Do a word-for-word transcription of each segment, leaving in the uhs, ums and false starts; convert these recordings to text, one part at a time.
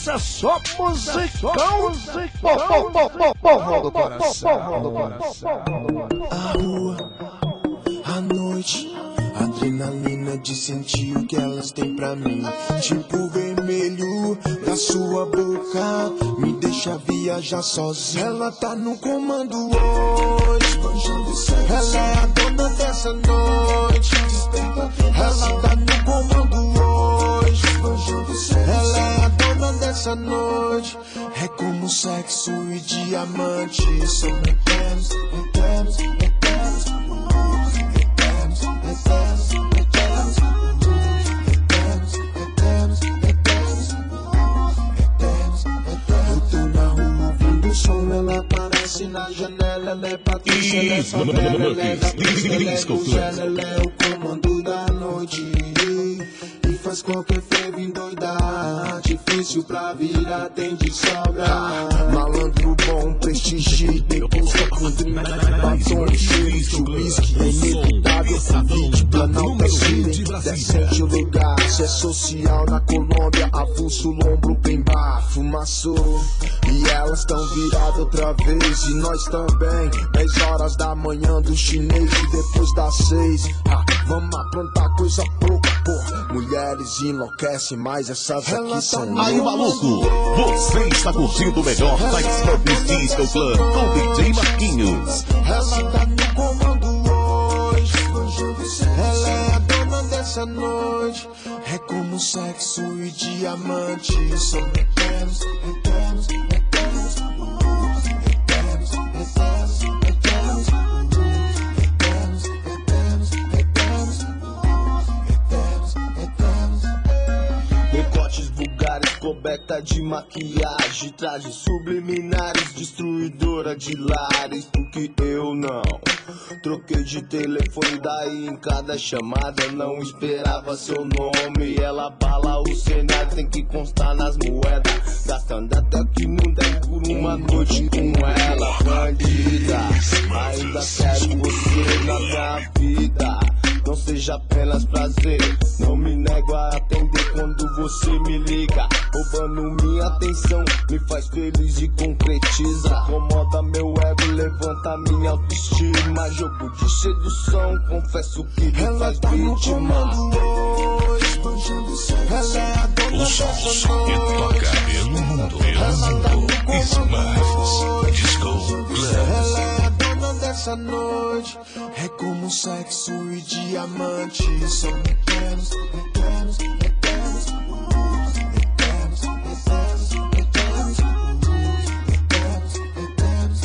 Isso é só musicão, musicão, porra do coração. A rua, a noite, adrenalina de sentir o que elas têm pra mim. Tipo vermelho da sua boca, me deixa viajar sozinho. Ela tá no comando hoje, ela é a dona dessa noite. Ela tá no comando hoje, ela é a dona dessa noite. É como sexo e diamante. São eternos, eternos, eternos, eternos, eternos, eternos, eternos, eternos, eternos. Eu tô na rua ouvindo o som, ela aparece na janela. Ela é Patrícia, ela é favela, ela é da pista, ela é cuzela, ela é o comando da noite. E faz qualquer fervo endoidar. Difícil pra virar, tem de sobra. Malandro bom, prestigie, tem busca com batom, cheiro de whisky. É inevitável, convite, planalto, cine. Decente o lugar, se é social na Colômbia. Avulso, lombro, bem bar, fumaçou. E elas tão viradas outra vez, e nós também. Dez horas da manhã do chinês e depois das seis. Ah, vamos aprontar coisa pouca, porra. Mulheres enlouquecem, mas essas aqui são. Aí, maluco, você está curtindo o melhor da Smurfs Disco Club com D J Marquinhos. Ela tá no comando hoje, ela é a dona dessa noite. É como sexo e diamante. São eternos, eternos, eternos, eternos, eternos, eternos, eternos, eternos, eternos, eternos. Decotes vulgares, coberta de maquiagem, trajes subliminares, destruidora de lares. Porque eu não troquei de telefone, daí em cada chamada não esperava seu nome. Ela bala o cenário, tem que constar nas moedas, gastando até que não der por uma noite com ela. Bandida, ainda quero você na minha vida. Não seja apenas prazer, não me nego a atender quando você me liga. Roubando minha atenção, me faz feliz e concretiza. Acomoda meu ego, levanta minha autoestima. Jogo de sedução, confesso que me ela faz tá vítima. Hoje, ela é a dona o som que toca pelo mundo, pelo mundo. Smurfs Disco Club. Ela é a dona dessa noite. É como sexo e diamante. São eternos, eternos, eternos, eternos, eternos, eternos, eternos,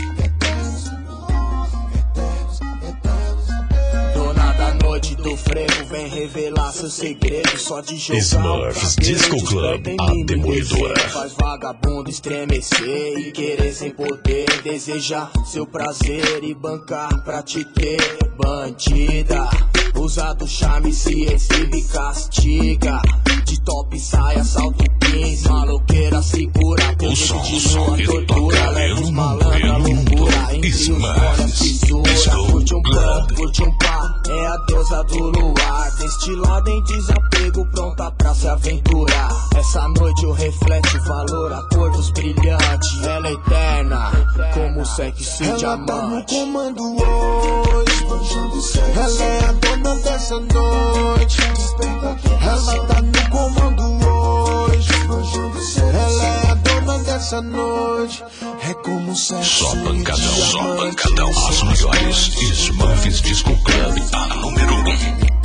eternos, eternos. Dona da noite do frevo, vem revelar seu segredo. Só de jogar Smurfs Disco Club, a demolidora. Faz vagabundo estremecer e querer sem poder. Desejar seu prazer e bancar pra te ter. Bandida, usa do charme, se exibe, castiga. De top saia, salto quinze. Maloqueira, segura, o som, de o som que toca pelo mundo, pelo mundo. Smurfs Disco Curte um pão, Club. curte um pá, é a deusa do luar. Destilada em desapego, pronta pra se aventurar. Essa noite o reflete o valor, a cor dos brilhantes. Ela é eterna, como sexo e diamante. Ela tá no comando hoje, ela é a dona dessa noite. Ela tá no comando hoje, ela é a dona dessa noite. É como sexo Só e pancadão, só diamante. pancadão. As melhores Smurfs Disco Club, a número um.